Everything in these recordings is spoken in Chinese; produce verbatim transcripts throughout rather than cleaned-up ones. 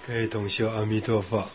各位同修，阿弥陀佛。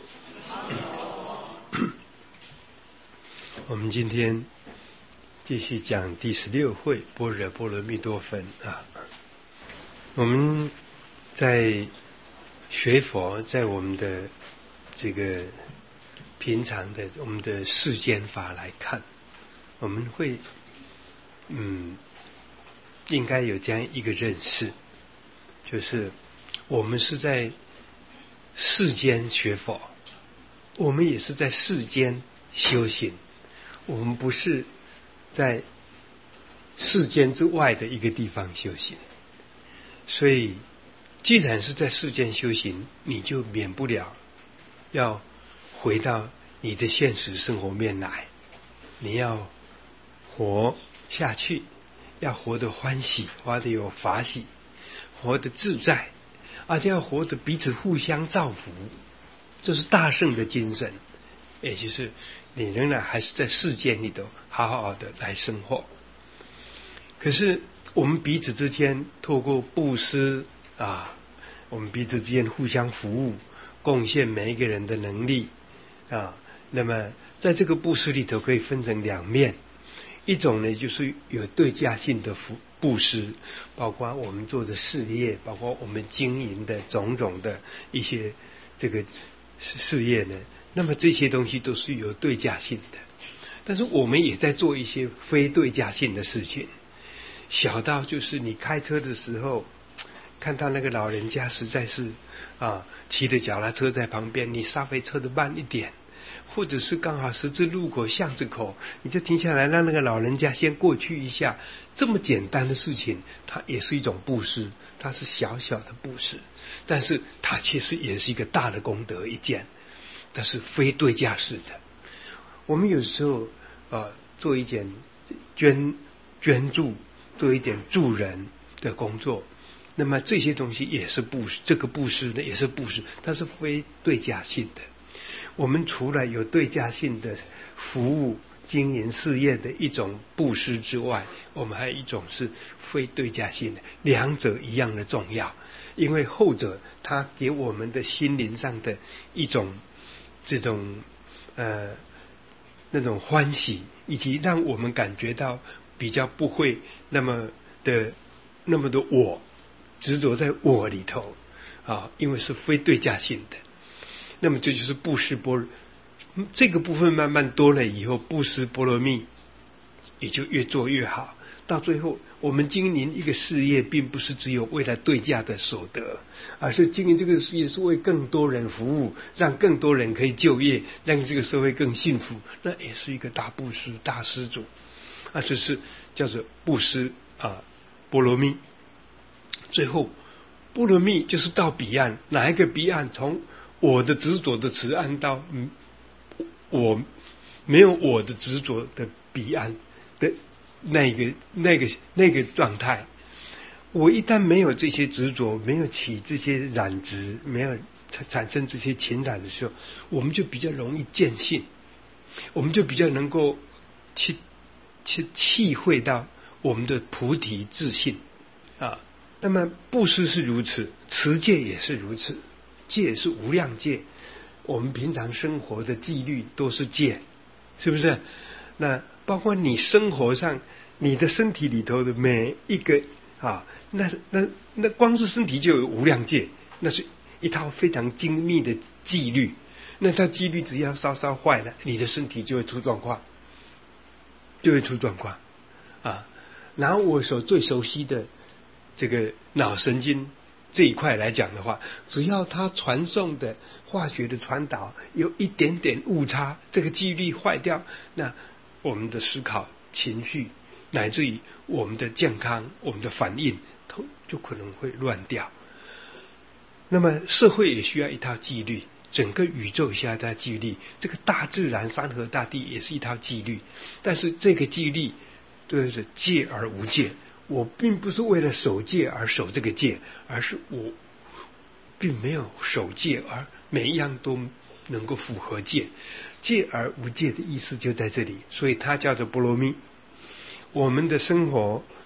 我们今天继续讲第十六会般若波罗蜜多分啊。我们在学佛，在我们的这个平常的我们的世间法来看，我们会嗯应该有这样一个认识，就是我们是在世间学佛，我们也是在世间修行，我们不是在世间之外的一个地方修行。所以既然是在世间修行，你就免不了要回到你的现实生活面来，你要活下去，要活得欢喜，活得有法喜，活得自在，而且要活得彼此互相造福，这是大圣的精神。也就是你仍然还是在世间里头好好的来生活。可是我们彼此之间透过布施啊，我们彼此之间互相服务，贡献每一个人的能力啊。那么在这个布施里头可以分成两面，一种呢就是有对价性的服布施，包括我们做的事业，包括我们经营的种种的一些这个事业呢，那么这些东西都是有对价性的。但是我们也在做一些非对价性的事情，小到就是你开车的时候看到那个老人家实在是啊骑着脚踏车在旁边，你稍微车的慢一点，或者是刚好十字路口巷子口，你就停下来让那个老人家先过去一下，这么简单的事情它也是一种布施，它是小小的布施，但是它其实也是一个大的功德一件，它是非对价式的。我们有时候呃做一点捐捐助，做一点助人的工作，那么这些东西也是布施，这个布施呢也是布施，它是非对价性的。我们除了有对价性的服务经营事业的一种布施之外，我们还有一种是非对价性的，两者一样的重要。因为后者它给我们的心灵上的一种这种呃那种欢喜，以及让我们感觉到比较不会那么的那么的我执着在我里头啊，因为是非对价性的。那么这就是布施波罗，这个部分慢慢多了以后，布施波罗蜜也就越做越好。到最后我们经营一个事业并不是只有为了对价的所得，而是经营这个事业是为更多人服务，让更多人可以就业，让这个社会更幸福，那也是一个大布施大施主啊，这是叫做布施啊波罗蜜。最后波罗蜜就是到彼岸，哪一个彼岸？从我的执着的此岸到嗯我没有我的执着的彼岸的那个那个那个状态。我一旦没有这些执着，没有起这些染执，没有产生这些情染的时候，我们就比较容易见性，我们就比较能够去去体会到我们的菩提自信啊。那么布施是如此，持戒也是如此，戒是无量戒，我们平常生活的纪律都是戒，是不是？那包括你生活上你的身体里头的每一个啊，那那那光是身体就有无量戒，那是一套非常精密的纪律。那它纪律只要稍稍坏了，你的身体就会出状况，就会出状况啊。然后我所最熟悉的这个脑神经这一块来讲的话，只要它传送的化学的传导有一点点误差，这个纪律坏掉，那我们的思考情绪乃至于我们的健康我们的反应都就可能会乱掉。那么社会也需要一套纪律，整个宇宙也需要一套纪律，这个大自然山河大地也是一套纪律。但是这个纪律就是戒而无戒，我并不是为了守戒而守这个戒，而是我并没有守戒而每一样都能够符合戒。戒而无戒的意思就在这里，所以它叫做波罗蜜。我们的生活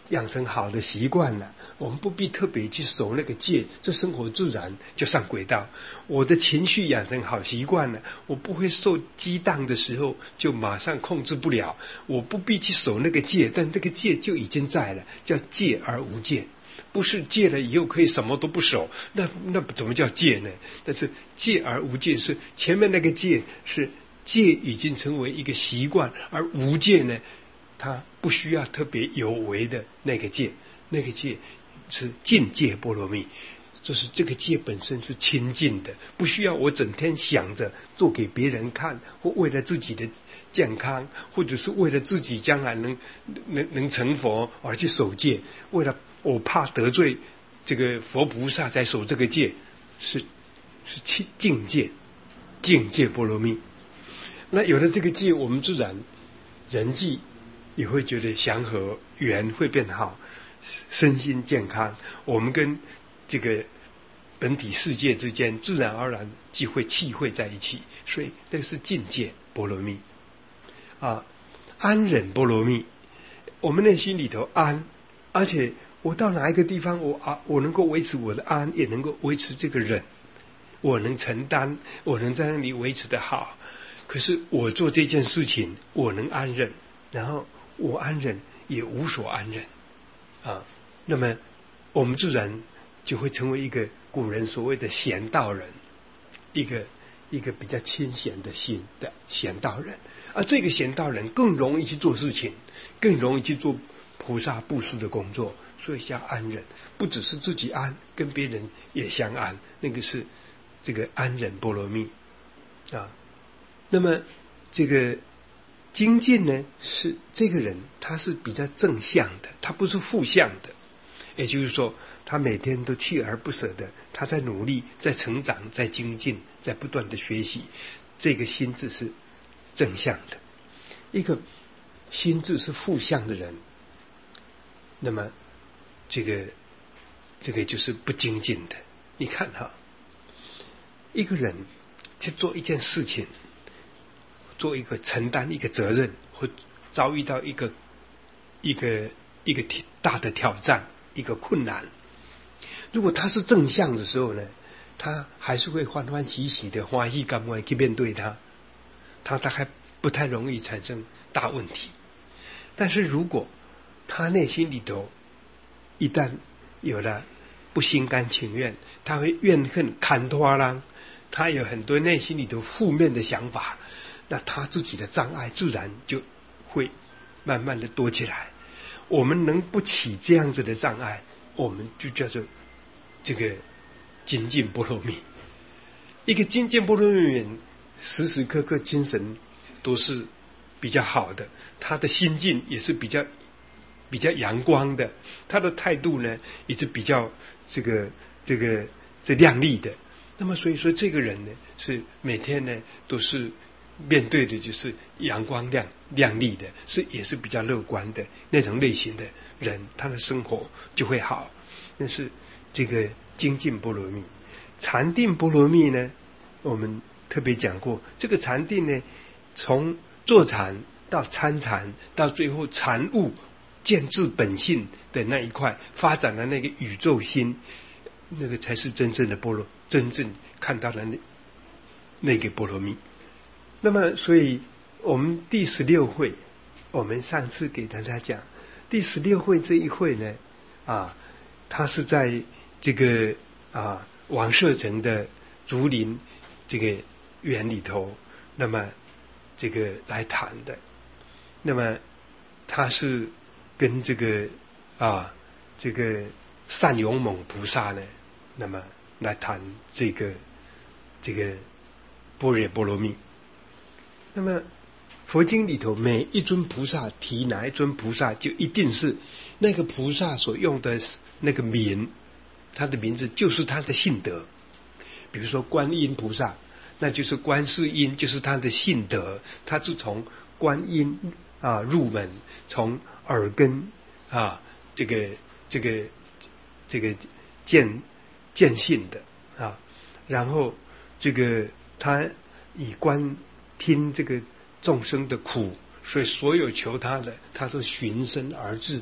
养成好的习惯了，我们不必特别去守那个戒，这生活自然就上轨道。我的情绪养成好习惯了，我不会受激荡的时候就马上控制不了，我不必去守那个戒，但这个戒就已经在了，叫戒而无戒。不是戒了以后可以什么都不守，那那怎么叫戒呢？但是戒而无戒是前面那个戒是戒已经成为一个习惯，而无戒呢，它不需要特别有为的那个戒，那个戒是净戒波罗蜜，就是这个戒本身是清净的，不需要我整天想着做给别人看，或为了自己的健康，或者是为了自己将来能能能成佛而去守戒，为了我怕得罪这个佛菩萨在守这个戒，是是清净戒，净戒波罗蜜。那有了这个戒，我们自然人际也会觉得祥和，缘会变好，身心健康，我们跟这个本体世界之间自然而然就会契会在一起，所以那是境界波罗蜜啊。安忍波罗蜜，我们内心里头安，而且我到哪一个地方我啊，我能够维持我的安，也能够维持这个忍，我能承担，我能在那里维持得好。可是我做这件事情我能安忍，然后我安忍也无所安忍啊，那么我们自然就会成为一个古人所谓的贤道人，一个一个比较清闲的心的贤道人。而这个贤道人更容易去做事情，更容易去做菩萨布施的工作，所以叫安忍，不只是自己安，跟别人也相安，那个是这个安忍波罗蜜啊。那么这个精进呢，是这个人他是比较正向的，他不是负向的，也就是说他每天都锲而不舍的，他在努力，在成长，在精进，在不断的学习，这个心智是正向的。一个心智是负向的人，那么这个这个就是不精进的。你看哈，一个人去做一件事情，做一个承担一个责任，或遭遇到一个一个一个大的挑战，一个困难，如果他是正向的时候呢，他还是会欢欢喜喜的欢喜甘愿去面对他，他大概不太容易产生大问题。但是如果他内心里头一旦有了不心甘情愿，他会怨恨砍拖啦，他有很多内心里头负面的想法，那他自己的障碍自然就会慢慢的多起来。我们能不起这样子的障碍，我们就叫做这个精进波罗蜜。一个精进波罗蜜人，时时刻刻精神都是比较好的，他的心境也是比较比较阳光的，他的态度呢也是比较这个这个这亮丽的。那么所以说这个人呢，是每天呢都是面对的就是阳光亮亮丽的，是也是比较乐观的那种类型的人，他的生活就会好。那是这个精进波罗蜜。禅定波罗蜜呢，我们特别讲过，这个禅定呢，从坐禅到参禅，到最后禅悟见自本性的那一块，发展的那个宇宙心，那个才是真正的波罗，真正看到了那那个波罗蜜。那么所以我们第十六会，我们上次给大家讲第十六会这一会呢，啊，它是在这个啊王舍城的竹林这个园里头，那么这个来谈的。那么他是跟这个啊这个善勇猛菩萨呢，那么来谈这个这个般若波罗蜜。那么佛经里头每一尊菩萨提哪一尊菩萨，就一定是那个菩萨所用的那个名，他的名字就是他的性德。比如说观音菩萨，那就是观世音，就是他的性德，他是从观音啊入门，从耳根啊这个这个这个见见性的啊，然后这个他以观听这个众生的苦，所以所有求他的，他都循身而至，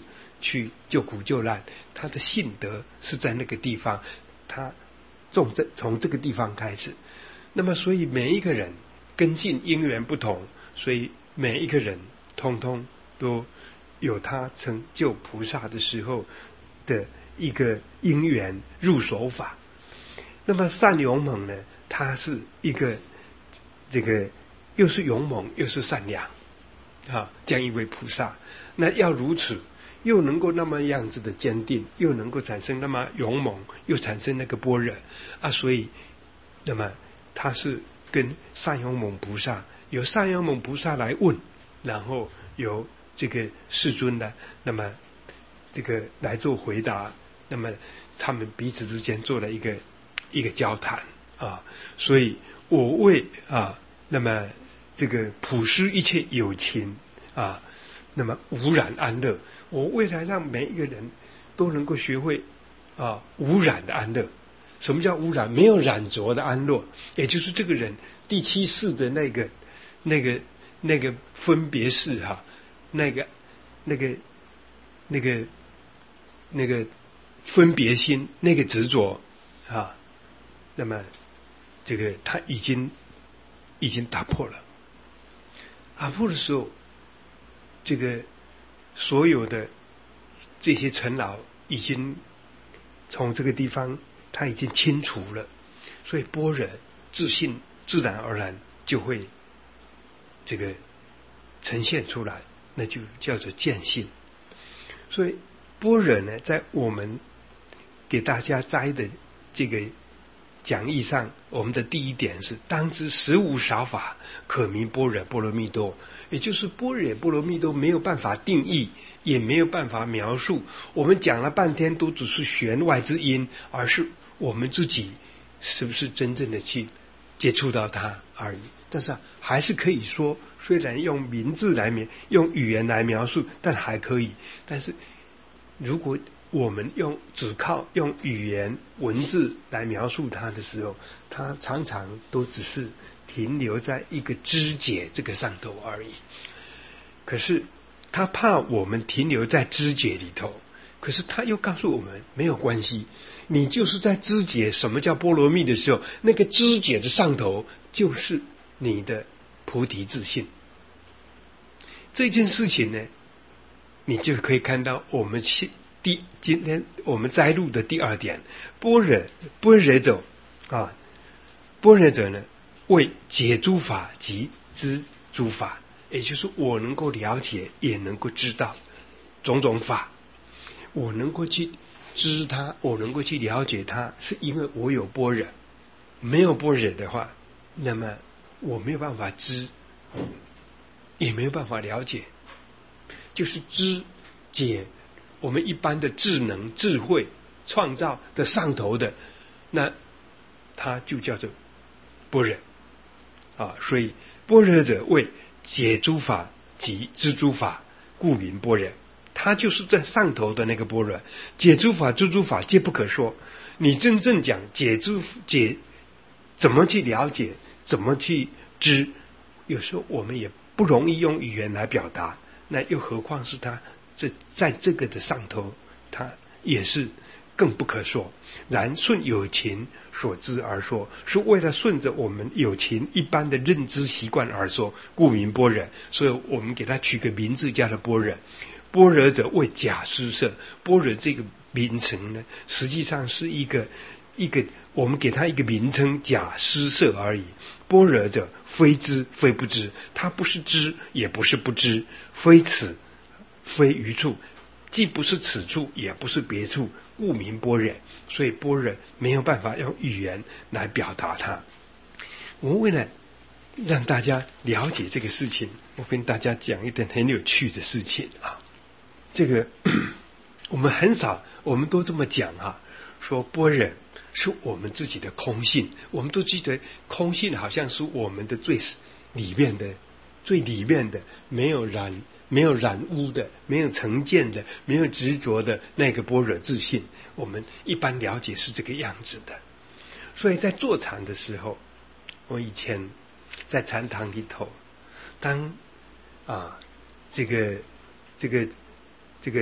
去救苦救难，他的信德是在那个地方，他种在从这个地方开始。那么所以每一个人跟进因缘不同，所以每一个人通通都有他成就菩萨的时候的一个因缘入手法。那么善勇猛呢，他是一个这个又是勇猛又是善良啊，这样一位菩萨，那要如此，又能够那么样子的坚定，又能够产生那么勇猛，又产生那个般若啊，所以那么他是跟善勇猛菩萨，由善勇猛菩萨来问，然后由这个世尊呢，那么这个来做回答，那么他们彼此之间做了一个一个交谈啊，所以我为啊，那么这个普施一切有情啊，那么无染安乐，我为了让每一个人都能够学会啊无染的安乐。什么叫无染？没有染着的安乐，也就是这个人第七世的那个那个那个分别世哈、啊，那个那个那个那个分别心，那个执着啊，那么这个他已经已经打破了。打破的时候，这个所有的这些尘劳已经从这个地方他已经清除了，所以般若自信自然而然就会这个呈现出来，那就叫做见性。所以般若呢，在我们给大家摘的这个讲义上，我们的第一点是当知实无少法可名般若波罗蜜多，也就是般若波罗蜜多没有办法定义，也没有办法描述，我们讲了半天都只是弦外之音，而是我们自己是不是真正的去接触到它而已。但是、啊、还是可以说，虽然用名字来描用语言来描述，但还可以。但是如果我们用只靠用语言文字来描述它的时候，它常常都只是停留在一个知觉这个上头而已。可是他怕我们停留在知觉里头，可是他又告诉我们没有关系，你就是在知觉什么叫波罗蜜的时候，那个知觉的上头就是你的菩提自信。这件事情呢，你就可以看到我们第今天我们摘录的第二点，般若般若者啊，般若者呢，为解诸法及知诸法，也就是我能够了解，也能够知道种种法，我能够去知它，我能够去了解它，是因为我有般若。没有般若的话，那么我没有办法知，也没有办法了解，就是知解。我们一般的智能、智慧、创造的上头的，那它就叫做般若啊。所以般若者为解诸法及知诸法，故名般若。它就是在上头的那个般若，解诸法、知诸法皆不可说。你真正讲解诸解，怎么去了解，怎么去知，有时候我们也不容易用语言来表达，那又何况是它这在这个的上头，它也是更不可说。然顺有情所知而说，是为了顺着我们有情一般的认知习惯而说，故名般若。所以我们给它取个名字叫做般若。般若者为假施设，般若这个名称呢，实际上是一个一个我们给它一个名称，假施设而已。般若者非知非不知，它不是知也不是不知，非此非余处，既不是此处也不是别处，故名般若。所以般若没有办法用语言来表达它。我们为了让大家了解这个事情，我跟大家讲一点很有趣的事情啊。这个我们很少，我们都这么讲啊，说般若是我们自己的空性，我们都记得空性好像是我们的最里面的、最里面的，没有染、没有染污的、没有成见的、没有执着的那个般若自性。我们一般了解是这个样子的。所以在坐禅的时候，我以前在禅堂里头，当啊这个这个这个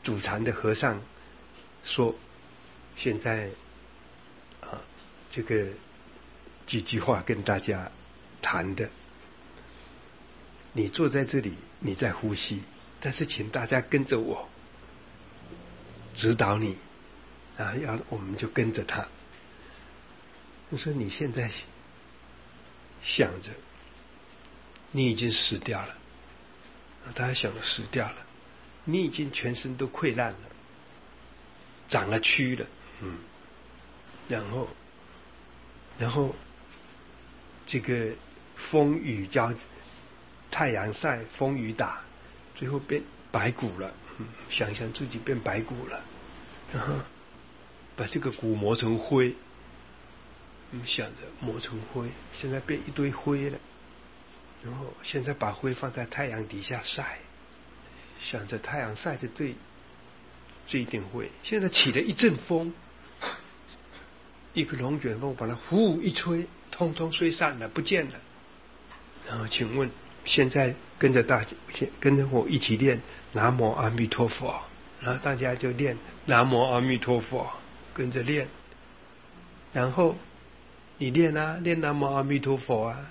主禅的和尚说，现在啊这个几句话跟大家谈的，你坐在这里，你在呼吸，但是请大家跟着我指导你啊，要我们就跟着他。我说你现在想着你已经死掉了，大家想着死掉了，你已经全身都溃烂了，长了蛆了，嗯，然后然后这个风雨交，太阳晒，风雨打，最后变白骨了，嗯，想想自己变白骨了，然后把这个骨磨成灰，嗯，想着磨成灰，现在变一堆灰了，然后现在把灰放在太阳底下晒，想着太阳晒着这这一点灰，现在起了一阵风，一个龙卷风把它呼一吹，通通吹散了，不见了。然后请问，现在跟着大家，跟着我一起念南无阿弥陀佛，然后大家就念南无阿弥陀佛，跟着念。然后你念啊，念南无阿弥陀佛啊。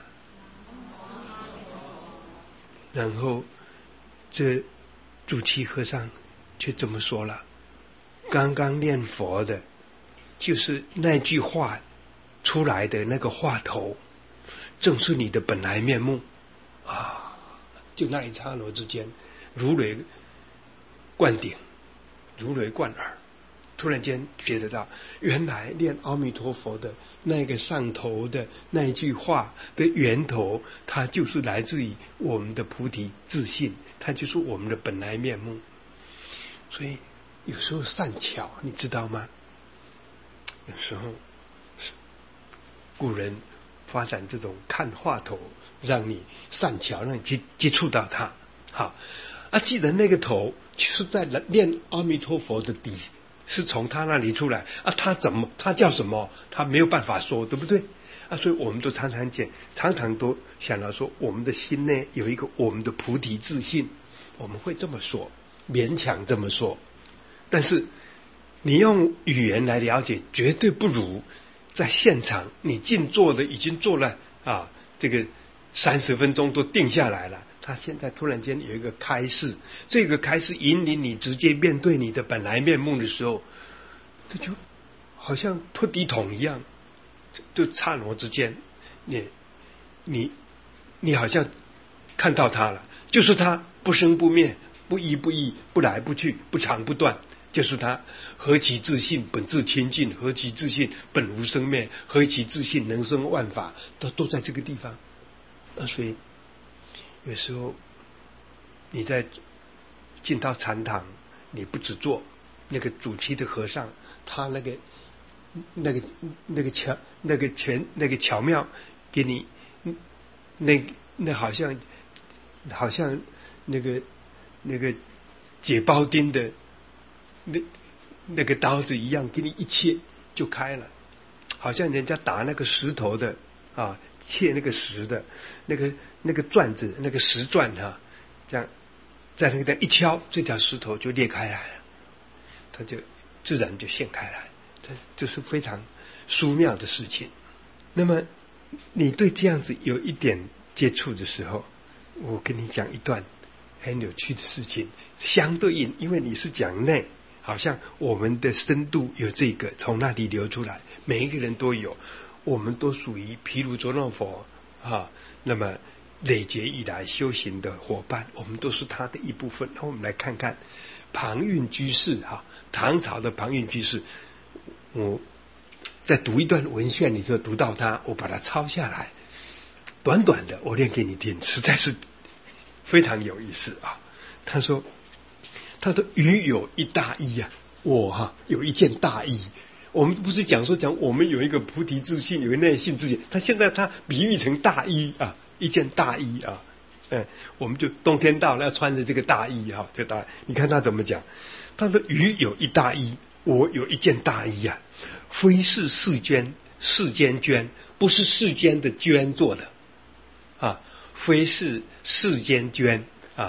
然后这主七和尚却这么说了：刚刚念佛的，就是那句话出来的那个话头，正是你的本来面目啊！就那一刹那之间，如雷贯顶，如雷贯耳。突然间觉得到，原来念阿弥陀佛的那个上头的那一句话的源头，它就是来自于我们的菩提自信，它就是我们的本来面目。所以有时候善巧，你知道吗？有时候古人发展这种看话头，让你善巧，让你接接触到它。好啊，记得那个头是在念阿弥陀佛的底，是从他那里出来啊，他怎么，他叫什么，他没有办法说，对不对啊？所以我们都常常讲，常常都想到说，我们的心内有一个我们的菩提自信，我们会这么说，勉强这么说，但是你用语言来了解，绝对不如在现场你静坐的已经坐了啊，这个三十分钟都定下来了。他现在突然间有一个开示，这个开示引领你直接面对你的本来面目的时候，这就好像脱底桶一样，就刹那之间，你你你好像看到他了，就是他不生不灭，不依不异，不来不去，不长不断，就是他何其自信，本自清净，何其自信，本无生灭，何其自信，能生万法，都都在这个地方。啊，所以有时候你在进到禅堂，你不只做那个主七的和尚，他那个那个那个巧那个全那个巧妙给你，那那好像好像那个那个解包丁的那那个刀子一样，给你一切就开了，好像人家打那个石头的啊，切那个石的那个那个钻子，那个石钻哈、啊，这样在那个地方一敲，这条石头就裂开来了，它就自然就现开来，这这是非常殊妙的事情。那么你对这样子有一点接触的时候，我跟你讲一段很有趣的事情，相对应，因为你是讲内，好像我们的深度有这个从那里流出来，每一个人都有，我们都属于毗卢遮那佛啊，那么累劫以来修行的伙伴，我们都是他的一部分。那我们来看看庞蕴居士哈，唐朝的庞蕴居士，我在读一段文献里头读到他，我把它抄下来，短短的我念给你听，实在是非常有意思啊。他说，他说余有一大衣啊，我哈、啊、有一件大衣。我们不是讲说讲我们有一个菩提自信，有一个内信自信，他现在他比喻成大衣啊，一件大衣啊，嗯，我们就冬天到了要穿着这个大衣哈、啊，这大，你看他怎么讲？他说余有一大衣，我有一件大衣啊，非是世间世间绢，不是世间的绢做的啊，非是世间绢啊，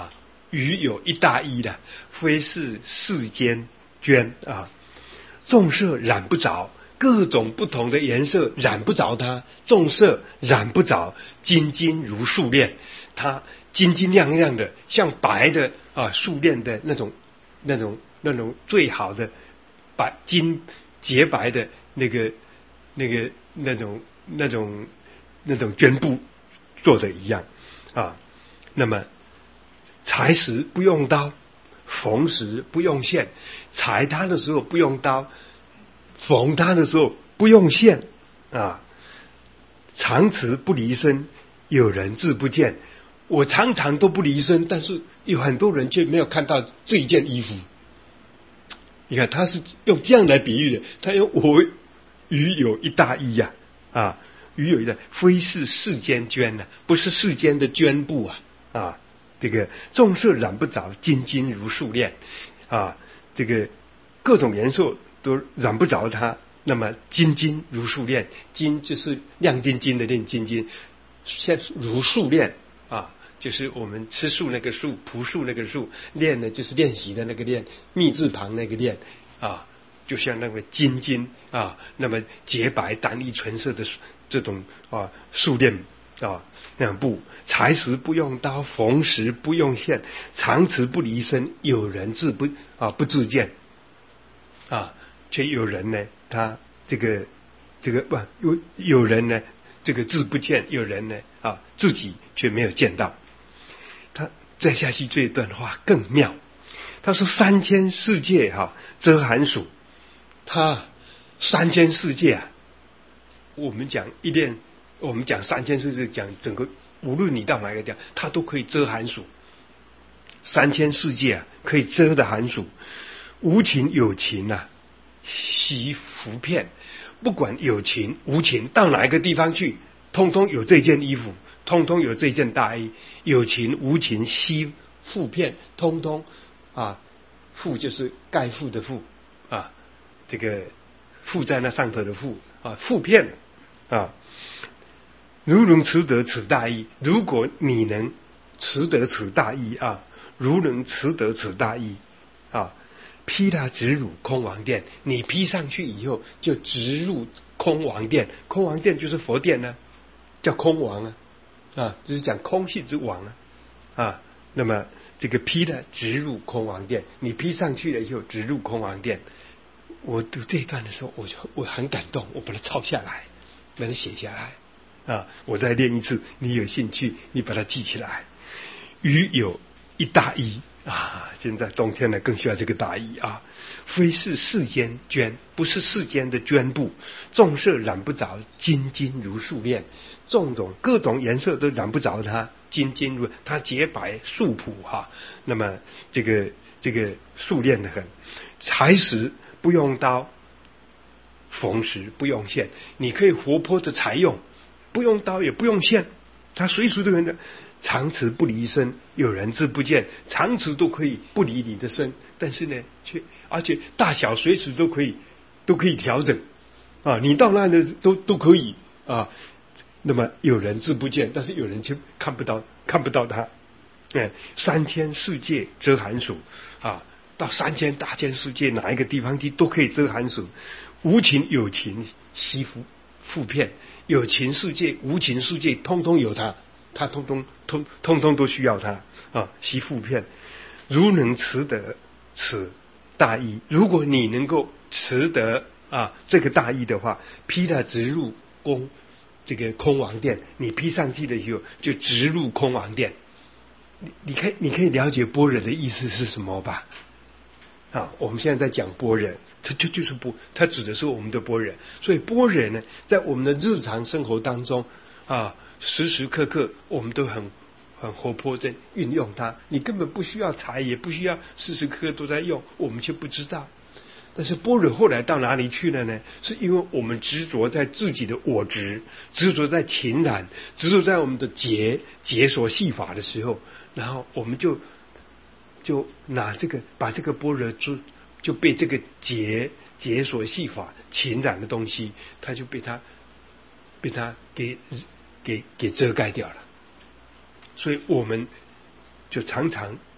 余有一大衣的，非是世间捐啊。众色染不着，各种不同的颜色染不着它，众色染不着，金金如素炼，它金金亮亮的，像白的啊素炼的那种那种那种最好的白金洁白的那个那个那种那种那种绢布做的一样啊。那么裁石不用刀，缝石不用线，裁它的时候不用刀，缝它的时候不用线啊。常持不离身，有人自不见。我常常都不离身，但是有很多人却没有看到这一件衣服。你看他是用这样来比喻的，他用我余有一大衣呀 啊, 啊，余有一大，非是世间绢呢、啊，不是世间的绢布啊啊。这个众色染不着，金金如素炼啊，这个各种颜色都染不着它。那么金金如素炼，金就是亮晶晶的炼金金，像如素炼啊，就是我们吃素那个素，朴素那个素，练呢就是练习的那个练，密字旁那个练啊，就像那个金金啊，那么洁白单一纯色的这种啊素炼啊，那样布，裁石不用刀，缝石不用线，常持不离身，有人自不啊不自见啊，却有人呢，他这个这个不有有人呢，这个自不见，有人呢啊自己却没有见到。他再下去这一段话更妙，他说三千世界哈、啊、遮寒暑，他三千世界啊，我们讲一念。我们讲三千世界，讲整个，无论你到哪个地方，它都可以遮寒暑。三千世界啊，可以遮的寒暑。无情有情啊，悉服片。不管有情无情，到哪一个地方去，通通有这件衣服，通通有这件大衣。有情无情悉覆片，通通啊，覆就是盖覆的覆啊，这个覆在那上头的覆啊，覆片啊。如能持得此大义，如果你能持得此大义啊，如能持得此大义啊，披它直入空王殿，你披上去以后就直入空王殿，空王殿就是佛殿呢、啊，叫空王啊，啊，就是讲空性之王啊，啊，那么这个披的直入空王殿，你披上去了以后直入空王殿。我读这一段的时候，我就我很感动，我把它抄下来，把它写下来。啊，我再练一次，你有兴趣你把它记起来。余有一大衣啊，现在冬天呢更需要这个大衣啊，非是世间绢，不是世间的绢布，众色染不着，金金如素炼，众种各种颜色都染不着它，金金如它洁白素朴哈、啊，那么这个这个素炼的很，裁石不用刀，缝石不用线，你可以活泼的裁用。不用刀也不用线，他随时都有的，常持不离身，有人自不见，常持都可以不离你的身，但是呢，却而且大小随时都可以都可以调整啊，你到那的都都可以啊。那么有人自不见，但是有人却看不到看不到他。哎，三千世界遮寒暑啊，到三千大千世界哪一个地方去都可以遮寒暑，无情有情悉服。覆片，有情世界无情世界通通有它，它通通通通通都需要它啊，悉覆片。如能持得此大义，如果你能够持得啊这个大义的话，披它直入宫这个空王殿，你披上去了以后就直入空王殿。你你可以你可以了解般若的意思是什么吧？啊，我们现在在讲般若，它就就是般，它指的是我们的般若。所以般若呢，在我们的日常生活当中啊，时时刻刻我们都很很活泼在运用它。你根本不需要裁，也不需要时时刻刻都在用，我们却不知道。但是般若后来到哪里去了呢？是因为我们执着在自己的我执，执着在情染，执着在我们的解解所系法的时候，然后我们就。就拿这个把这个般若就就被这个解解所系法情染的东西，它就被它被它给给给遮盖掉了。所以我们就常常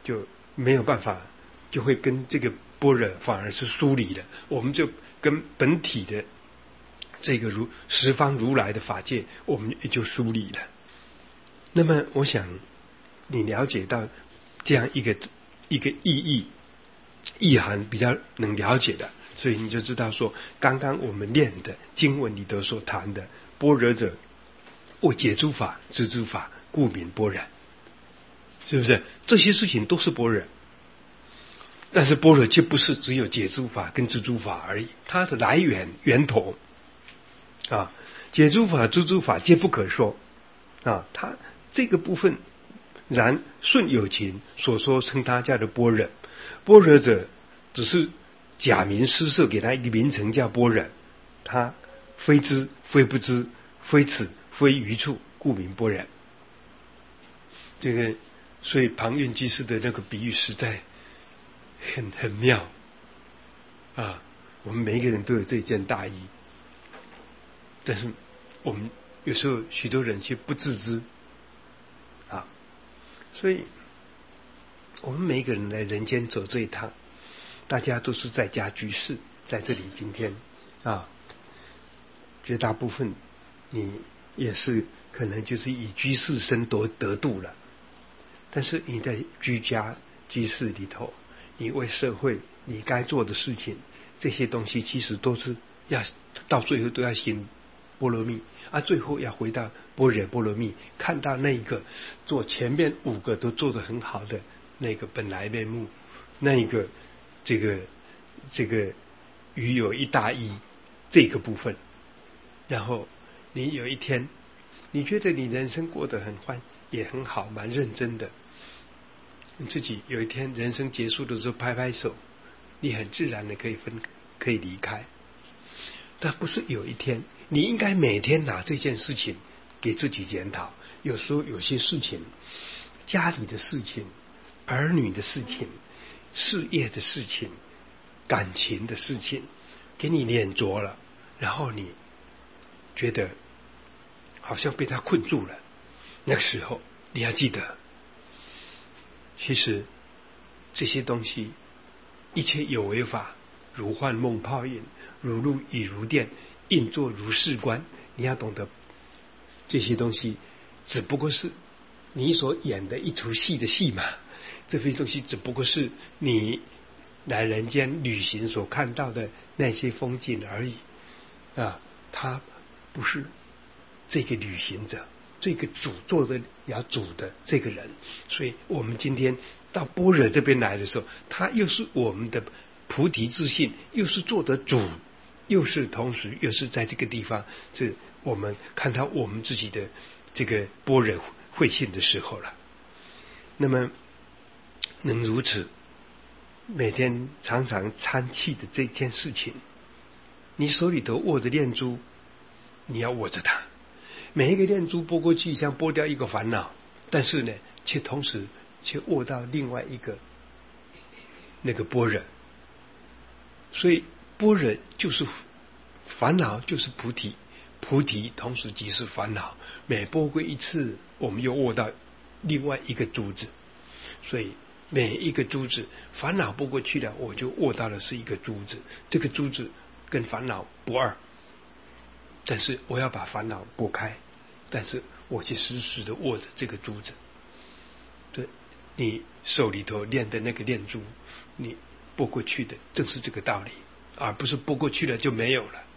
就没有办法，就会跟这个般若反而是疏离了，我们就跟本体的这个如十方如来的法界，我们也就疏离了。那么我想你了解到这样一个一个意义意涵比较能了解的，所以你就知道说，刚刚我们念的经文里头所谈的般若者，为解诸法知诸法，故名般若，是不是？这些事情都是般若，但是般若却不是只有解诸法跟知诸法而已，它的来源源头啊，解诸法知诸法皆不可说啊，它这个部分，然顺有情所说称他叫的般若，般若者只是假名施设给他一个名称叫般若，他非知非不知，非此非余处，故名般若。这个所以庞蕴居士的那个比喻实在很很妙啊！我们每一个人都有这件大衣，但是我们有时候许多人却不自知啊，所以我们每一个人来人间走这一趟，大家都是在家居士，在这里今天啊，绝大部分你也是可能就是以居士身得得度了，但是你在居家居士里头，你为社会你该做的事情，这些东西其实都是要到最后都要行波罗蜜啊，最后要回到般若波罗蜜，看到那一个做前面五个都做得很好的那个本来面目，那一个这个这个余有一大义这个部分，然后你有一天你觉得你人生过得很欢也很好，蛮认真的，你自己有一天人生结束的时候拍拍手，你很自然的可以分可以离开。但不是有一天，你应该每天拿这件事情给自己检讨。有时候有些事情，家里的事情，儿女的事情，事业的事情，感情的事情，给你碾着了，然后你觉得好像被他困住了，那个时候你要记得，其实这些东西一切有为法，如幻梦泡影，如露亦如电，应作如是观。你要懂得这些东西只不过是你所演的一出戏的戏码，这些东西只不过是你来人间旅行所看到的那些风景而已啊，它不是这个旅行者，这个主做的要主的这个人。所以我们今天到般若这边来的时候，他又是我们的菩提自信，又是做的主，又是同时又是在这个地方，这我们看到我们自己的这个般若慧性的时候了。那么能如此每天常常参气的这件事情，你手里头握着念珠，你要握着它，每一个念珠拨过去像拨掉一个烦恼，但是呢却同时却握到另外一个那个般若。所以般若就是烦恼，就是菩提，菩提同时即是烦恼，每拨过一次我们又握到另外一个珠子，所以每一个珠子烦恼拨过去了，我就握到的是一个珠子，这个珠子跟烦恼不二，但是我要把烦恼拨开，但是我去时时的握着这个珠子。对，你手里头念的那个念珠，你拨过去的正是这个道理，而不是拨过去了就没有了。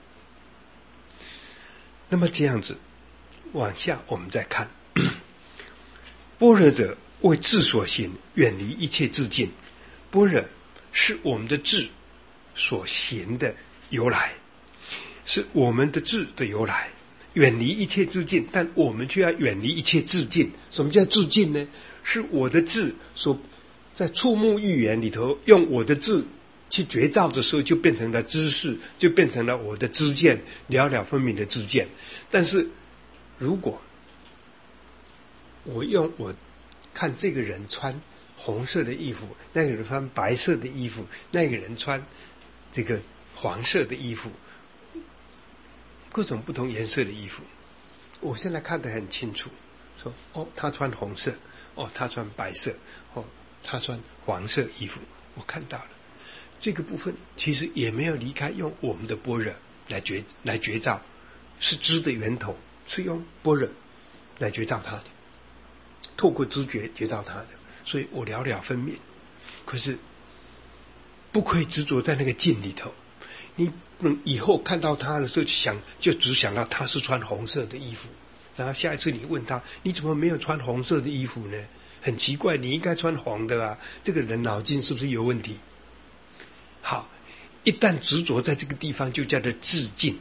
那么这样子往下我们再看，般若者为智所行，远离一切智境。般若是我们的智所行的由来，是我们的智的由来，远离一切智境，但我们却要远离一切智境。什么叫智境呢？是我的智所在触目欲言里头，用我的智去觉照的时候，就变成了知识，就变成了我的知见，了了分明的知见。但是如果我用我看这个人穿红色的衣服，那个人穿白色的衣服，那个人穿这个黄色的衣服，各种不同颜色的衣服，我现在看得很清楚，说哦他穿红色，哦他穿白色，哦他穿黄色衣服，我看到了这个部分，其实也没有离开用我们的般若来觉来觉照，是知的源头，是用般若来觉照他的，透过知觉觉照他的，所以我了了分明。可是不可以执着在那个境里头，你以后看到他的时候想就只想到他是穿红色的衣服，然后下一次你问他你怎么没有穿红色的衣服呢？很奇怪，你应该穿黄的啊，这个人脑筋是不是有问题？好，一旦执着在这个地方就叫做自尽。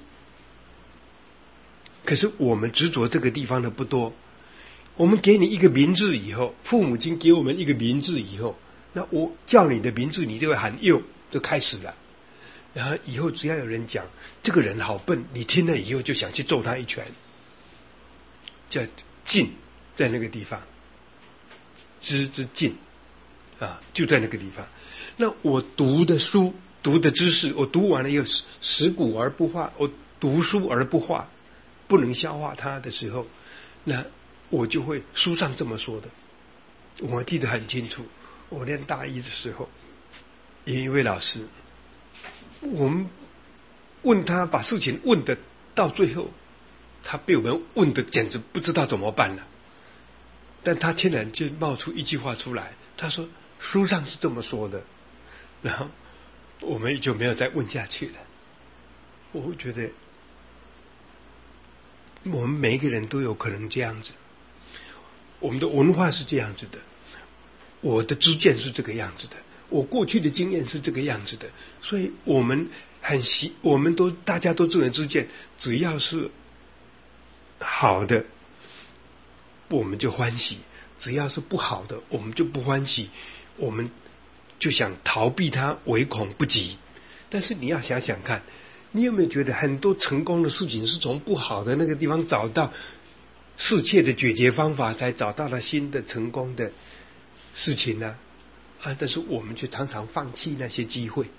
可是我们执着这个地方的不多，我们给你一个名字以后，父母亲给我们一个名字以后，那我叫你的名字你就会喊幼，就开始了。然后以后只要有人讲这个人好笨，你听了以后就想去揍他一拳，叫尽在那个地方，知之尽啊，就在那个地方。那我读的书读的知识，我读完了又食古而不化，我读书而不化，不能消化它的时候，那我就会书上这么说的。我记得很清楚，我念大一的时候，有一位老师，我们问他把事情问的到最后，他被我们问的简直不知道怎么办了。但他竟然就冒出一句话出来，他说书上是这么说的，然后我们就没有再问下去了。我会觉得我们每一个人都有可能这样子，我们的文化是这样子的，我的知见是这个样子的，我过去的经验是这个样子的，所以我们很习，我们都大家都这种知见，只要是好的我们就欢喜，只要是不好的我们就不欢喜，我们就想逃避它，唯恐不及。但是你要想想看，你有没有觉得很多成功的事情是从不好的那个地方找到适切的解决方法，才找到了新的成功的事情呢？啊，但是我们却常常放弃那些机会。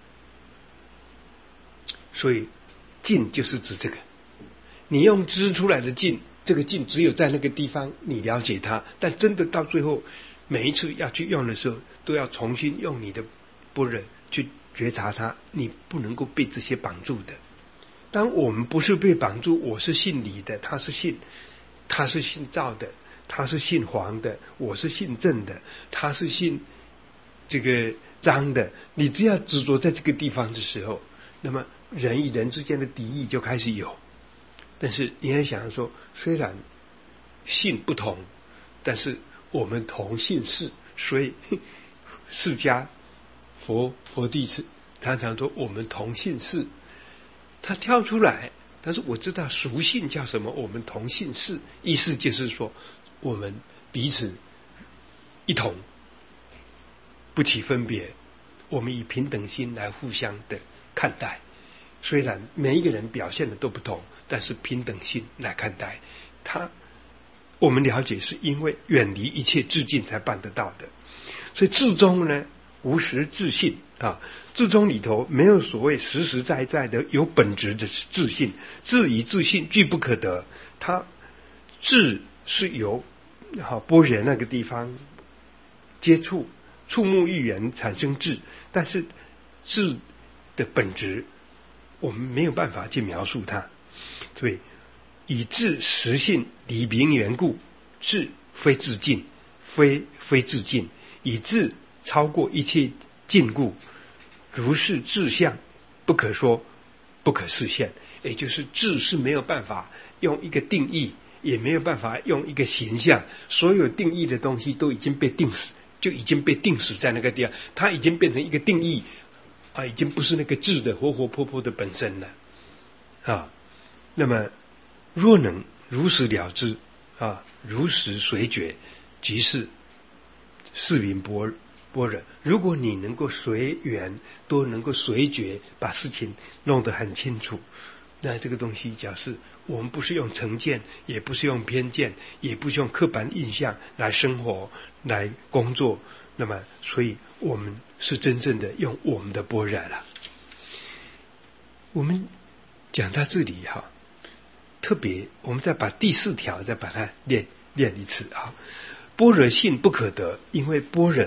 所以尽就是指这个，你用知出来的尽，这个尽只有在那个地方你了解它，但真的到最后每一次要去用的时候，都要重新用你的般若去觉察它，你不能够被这些绑住的。当我们不是被绑住，我是信理的，他是信他是信赵的，他是信黄的，我是信正的，他是信这个张的，你只要执着在这个地方的时候，那么人与人之间的敌意就开始有。但是你也想说，虽然信不同，但是我们同姓氏，所以释迦佛佛弟子常常说我们同姓氏，他跳出来，但是我知道属性叫什么，我们同姓氏，意思就是说我们彼此一同，不起分别，我们以平等心来互相的看待。虽然每一个人表现的都不同，但是平等心来看待他，我们了解是因为远离一切自尽才办得到的。所以至中呢，无实自信啊，至中里头没有所谓实实在在的有本质的自信，自与自信俱不可得。它自是由好般若那个地方接触触目遇缘产生智，但是智的本质我们没有办法去描述它。所以以智实性理明缘故，智非自尽，非非自尽，以智超过一切禁锢，如是智相不可说，不可示现。也就是智是没有办法用一个定义，也没有办法用一个形象，所有定义的东西都已经被定死，就已经被定死在那个地方，它已经变成一个定义啊，已经不是那个智的活活泼泼的本身了啊。那么若能如实了知啊，如实随觉，即是是名般般若。如果你能够随缘，都能够随觉，把事情弄得很清楚，那这个东西假设我们不是用成见，也不是用偏见，也不是用刻板印象来生活来工作，那么所以我们是真正的用我们的般若了。我们讲到这里哈，特别我们再把第四条再把它练练一次啊。般若性不可得，因为般若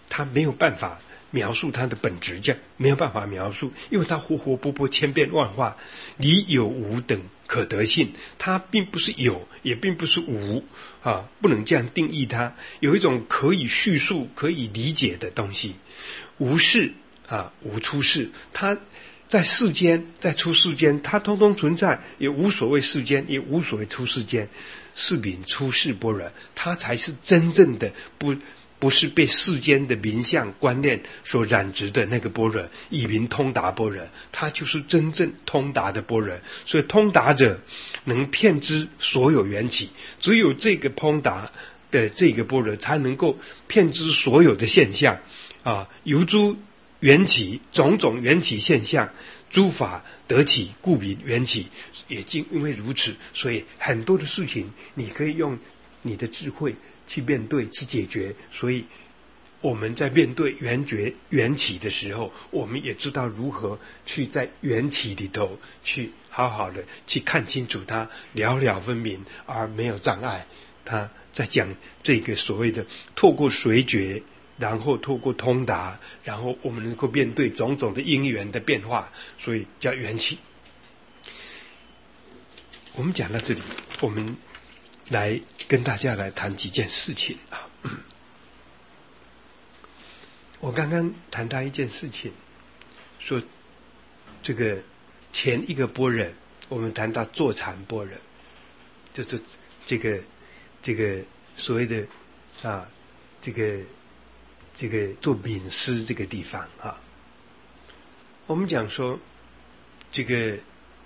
他没有办法描述它的本质，这样没有办法描述，因为它活活泼泼、千变万化，离有无等可得性，它并不是有，也并不是无啊，不能这样定义它。有一种可以叙述、可以理解的东西，无事啊，无出世，它在世间，在出世间，它通通存在，也无所谓世间，也无所谓出世间。是名出世般若，它才是真正的不。不是被世间的名相观念所染指的那个般若，以名通达般若，它就是真正通达的般若。所以通达者能遍知所有缘起，只有这个通达的这个般若才能够遍知所有的现象啊，由诸缘起，种种缘起现象，诸法得起，故名缘起。也正因为如此，所以很多的事情你可以用你的智慧去面对，去解决。所以我们在面对缘觉缘起的时候，我们也知道如何去在缘起里头去好好的去看清楚它，了了分明而没有障碍。他在讲这个所谓的透过随觉，然后透过通达，然后我们能够面对种种的因缘的变化，所以叫缘起。我们讲到这里，我们来跟大家来谈几件事情啊。我刚刚谈到一件事情，说这个前一个般若，我们谈到坐禅般若，就是这个这个所谓的啊，这个这个做敏思这个地方啊。我们讲说这个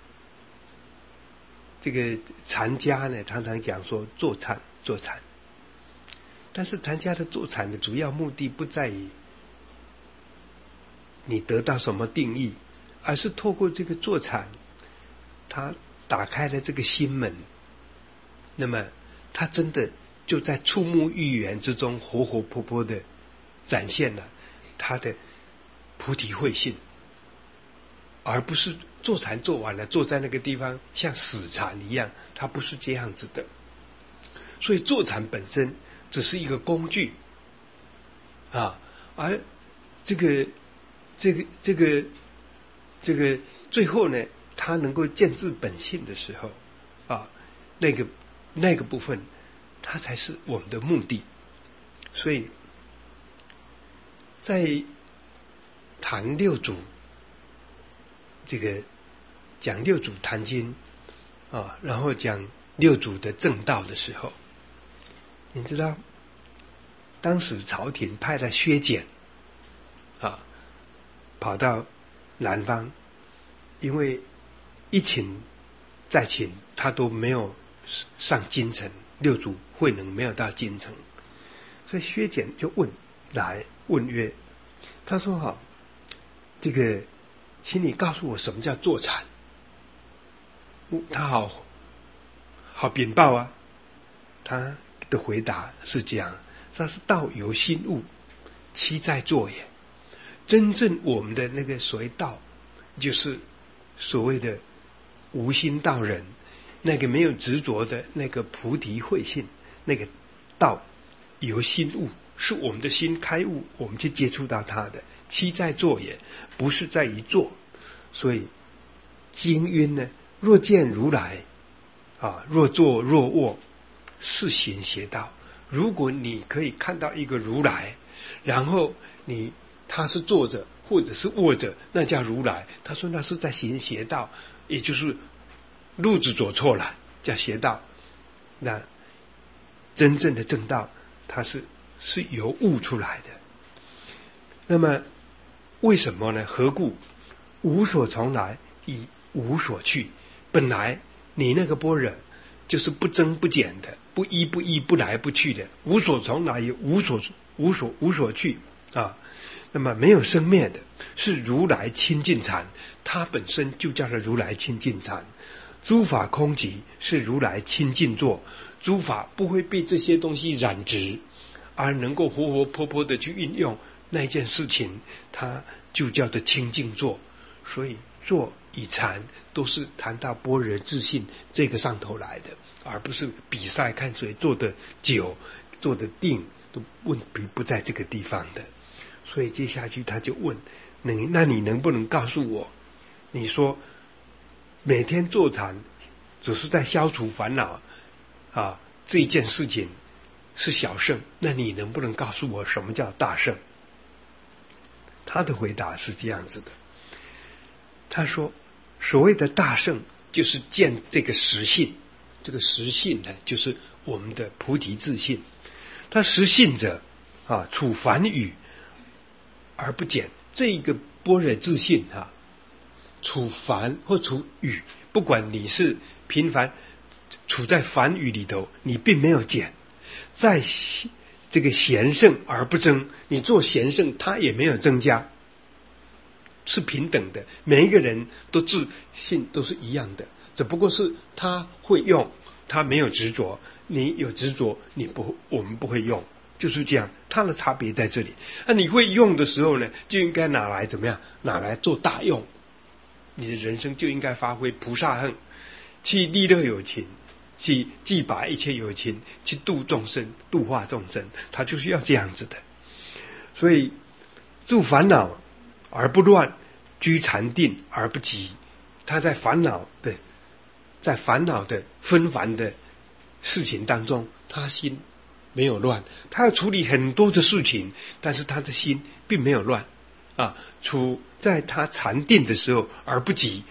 这个禅家呢，常常讲说坐禅坐禅，但是禅家的坐禅的主要目的不在于你得到什么定义，而是透过这个坐禅，他打开了这个心门，那么他真的就在触目欲缘之中活活泼泼的展现了他的菩提慧性，而不是坐禅做完了坐在那个地方像死禅一样，它不是这样子的。所以坐禅本身只是一个工具啊，而这个这个这个这个最后呢，它能够见至本性的时候啊，那个那个部分它才是我们的目的。所以在谈六祖这个讲六祖坛经啊，然后讲六祖的正道的时候，你知道当时朝廷派了薛简啊跑到南方，因为一请再请他都没有上京城，六祖慧能没有到京城，所以薛简就问来问曰，他说好，这个请你告诉我什么叫坐禅。他好好禀报啊，他的回答是这样，他是道由心悟，期在坐也。真正我们的那个所谓道，就是所谓的无心道人，那个没有执着的那个菩提慧性，那个道由心悟，是我们的心开悟，我们去接触到它的。期在坐也，不是在于坐。所以经云呢，若见如来啊，若坐若卧，是行邪道。如果你可以看到一个如来，然后你他是坐着或者是卧着，那叫如来。他说那是在行邪道，也就是路子走错了，叫邪道。那真正的正道，它是是由悟出来的。那么为什么呢？何故？无所从来，以无所去。本来你那个般若就是不增不减的，不依不依，不来不去的，无所从来，也无所无所无所去啊。那么没有生灭的，是如来清净禅，它本身就叫做如来清净禅。诸法空寂，是如来清净坐，诸法不会被这些东西染指，而能够活活泼泼的去运用那件事情，它就叫做清净坐。所以坐与禅都是谈到般若自性这个上头来的，而不是比赛看谁坐得久坐得定，都问题不在这个地方的。 所以接下去他就问你，那你能不能告诉我，你说每天坐禅只是在消除烦恼啊，这一件事情是小圣，那你能不能告诉我什么叫大圣？他的回答是这样子的，他说所谓的大圣就是见这个实性，这个实性呢就是我们的菩提自性，他实性者啊，处凡语而不减，这一个般若自性啊，处凡或处语，不管你是平凡处在凡语里头，你并没有减，在这个贤圣而不增，你做贤圣他也没有增加，是平等的，每一个人都自信都是一样的，只不过是他会用，他没有执着，你有执着，你不我们不会用，就是这样，它的差别在这里。那你会用的时候呢，就应该拿来怎么样？拿来做大用，你的人生就应该发挥菩萨行，去利乐有情，去济拔一切有情，去度众生，度化众生，他就是要这样子的。所以住烦恼而不乱，居禅定而不急，他在烦恼的在烦恼的纷繁的事情当中，他心没有乱，他要处理很多的事情，但是他的心并没有乱啊。处在他禅定的时候而不急，